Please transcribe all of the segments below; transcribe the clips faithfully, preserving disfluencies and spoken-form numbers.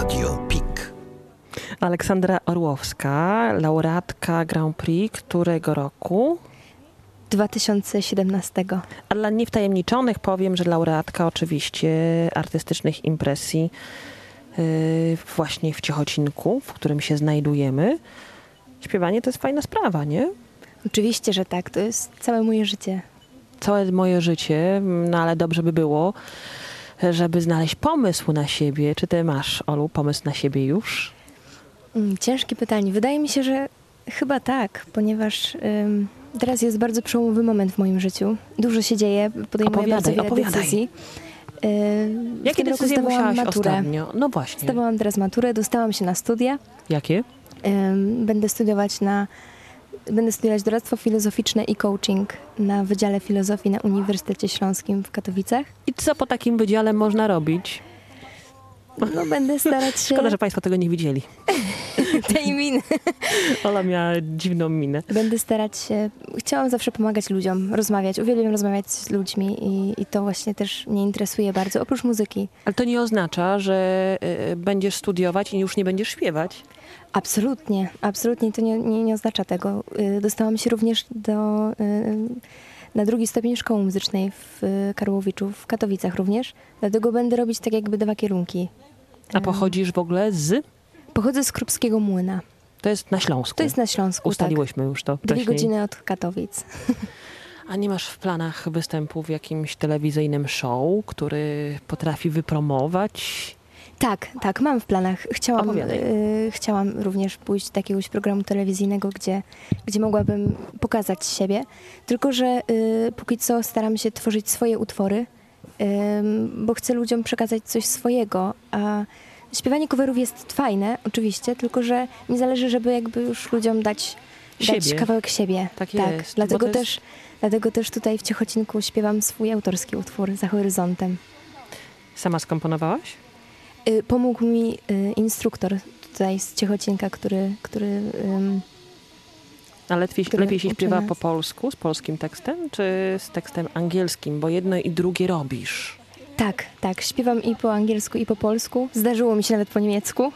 Radio PiK. Aleksandra Orłowska, laureatka Grand Prix którego roku? dwa tysiące siedemnastego. A dla niewtajemniczonych powiem, że laureatka oczywiście artystycznych impresji yy, właśnie w Ciechocinku, w którym się znajdujemy. Śpiewanie to jest fajna sprawa, nie? Oczywiście, że tak. To jest całe moje życie. Całe moje życie, no ale dobrze by było, żeby znaleźć pomysł na siebie. Czy ty masz, Olu, pomysł na siebie już? Mm, ciężkie pytanie. Wydaje mi się, że chyba tak, ponieważ ym, teraz jest bardzo przełomowy moment w moim życiu. Dużo się dzieje, podejmuję Opowiadaj, bardzo wiele opowiadaj. decyzji. Yy, Jakie decyzje musiałaś maturę. ostatnio? No właśnie. Zdawałam teraz maturę, dostałam się na studia. Jakie? Ym, będę studiować na... Będę studiować doradztwo filozoficzne i coaching na Wydziale Filozofii na Uniwersytecie Śląskim w Katowicach. I co po takim wydziale można robić? No, będę starać się... Szkoda, że państwo tego nie widzieli. tej miny. Ola miała dziwną minę. Będę starać się... Chciałam zawsze pomagać ludziom, rozmawiać. Uwielbiam rozmawiać z ludźmi i, i to właśnie też mnie interesuje bardzo, oprócz muzyki. Ale to nie oznacza, że y, będziesz studiować i już nie będziesz śpiewać. Absolutnie, absolutnie to nie, nie, nie oznacza tego. Y, Dostałam się również do, y, na drugi stopień szkoły muzycznej w Karłowiczu, w Katowicach również. Dlatego będę robić tak jakby dwa kierunki. A pochodzisz w ogóle z? Pochodzę z Krupskiego Młyna. To jest na Śląsku. To jest na Śląsku, Ustaliłyśmy już to tak. Dwie wcześniej. godziny od Katowic. A nie masz w planach występu w jakimś telewizyjnym show, który potrafi wypromować? Tak, tak, mam w planach. Chciałam, Opowiadaj. y, chciałam również pójść do jakiegoś programu telewizyjnego, gdzie, gdzie mogłabym pokazać siebie. Tylko że y, póki co staram się tworzyć swoje utwory, y, bo chcę ludziom przekazać coś swojego. A śpiewanie coverów jest fajne, oczywiście, tylko że mi zależy, żeby jakby już ludziom dać, dać Siebie. kawałek siebie. Tak jest, Dlatego, bo to też, jest- dlatego też tutaj w Ciechocinku śpiewam swój autorski utwór Za horyzontem. Sama skomponowałaś? Y, Pomógł mi y, instruktor tutaj z Ciechocinka, który, który ym, A lepiej, Który lepiej się uczy śpiewa nas. po polsku, z polskim tekstem, czy z tekstem angielskim? Bo jedno i drugie robisz. tak, tak, śpiewam i po angielsku, i po polsku. Zdarzyło mi się nawet po niemiecku,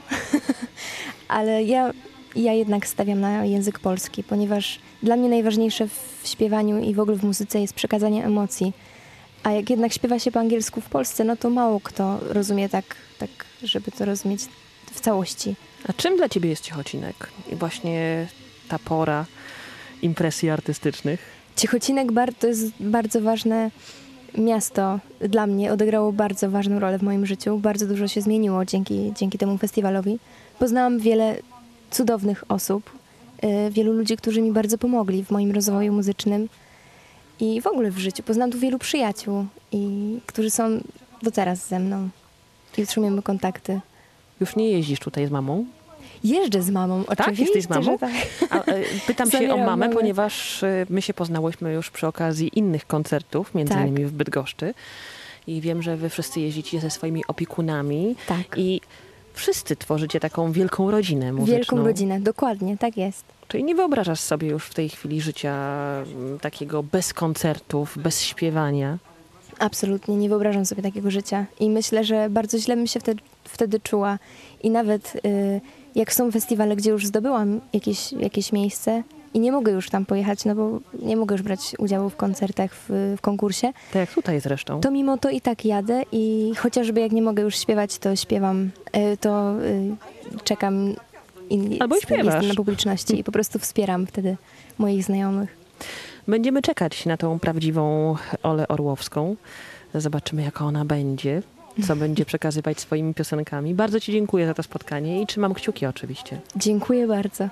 ale ja, ja jednak stawiam na język polski, ponieważ dla mnie najważniejsze w śpiewaniu i w ogóle w muzyce jest przekazanie emocji. A jak jednak śpiewa się po angielsku w Polsce, no to mało kto rozumie tak, tak żeby to rozumieć w całości. A czym dla ciebie jest Ciechocinek? I właśnie ta pora impresji artystycznych? Ciechocinek bar- to jest bardzo ważne miasto dla mnie. Odegrało bardzo ważną rolę w moim życiu. Bardzo dużo się zmieniło dzięki, dzięki temu festiwalowi. Poznałam wiele cudownych osób, y, wielu ludzi, którzy mi bardzo pomogli w moim rozwoju muzycznym i w ogóle w życiu. Poznałam tu wielu przyjaciół, i, którzy są do teraz ze mną i utrzymujemy kontakty. Już nie jeździsz tutaj z mamą? Jeżdżę z mamą, oczywiście, jesteś z mamą? że tak. A, e, pytam się o Zabieram mamę, mamę. ponieważ e, my się poznałyśmy już przy okazji innych koncertów, między Tak. innymi w Bydgoszczy. I wiem, że wy wszyscy jeździcie ze swoimi opiekunami. Tak. I wszyscy tworzycie taką wielką rodzinę muzyczną. Wielką rodzinę, dokładnie, tak jest. Czyli nie wyobrażasz sobie już w tej chwili życia m, takiego bez koncertów, bez śpiewania? Absolutnie, nie wyobrażam sobie takiego życia i myślę, że bardzo źle bym się wtedy, wtedy czuła i nawet y, jak są festiwale, gdzie już zdobyłam jakieś, jakieś miejsce i nie mogę już tam pojechać, no bo nie mogę już brać udziału w koncertach, w, w konkursie, Tak jak tutaj zresztą. to mimo to i tak jadę i chociażby jak nie mogę już śpiewać, to śpiewam, y, to y, czekam i Albo i jestem śpiewasz. jestem na publiczności i po prostu wspieram wtedy moich znajomych. Będziemy czekać na tą prawdziwą Olę Orłowską. Zobaczymy, jaka ona będzie, co będzie przekazywać swoimi piosenkami. Bardzo ci dziękuję za to spotkanie i trzymam kciuki oczywiście. Dziękuję bardzo.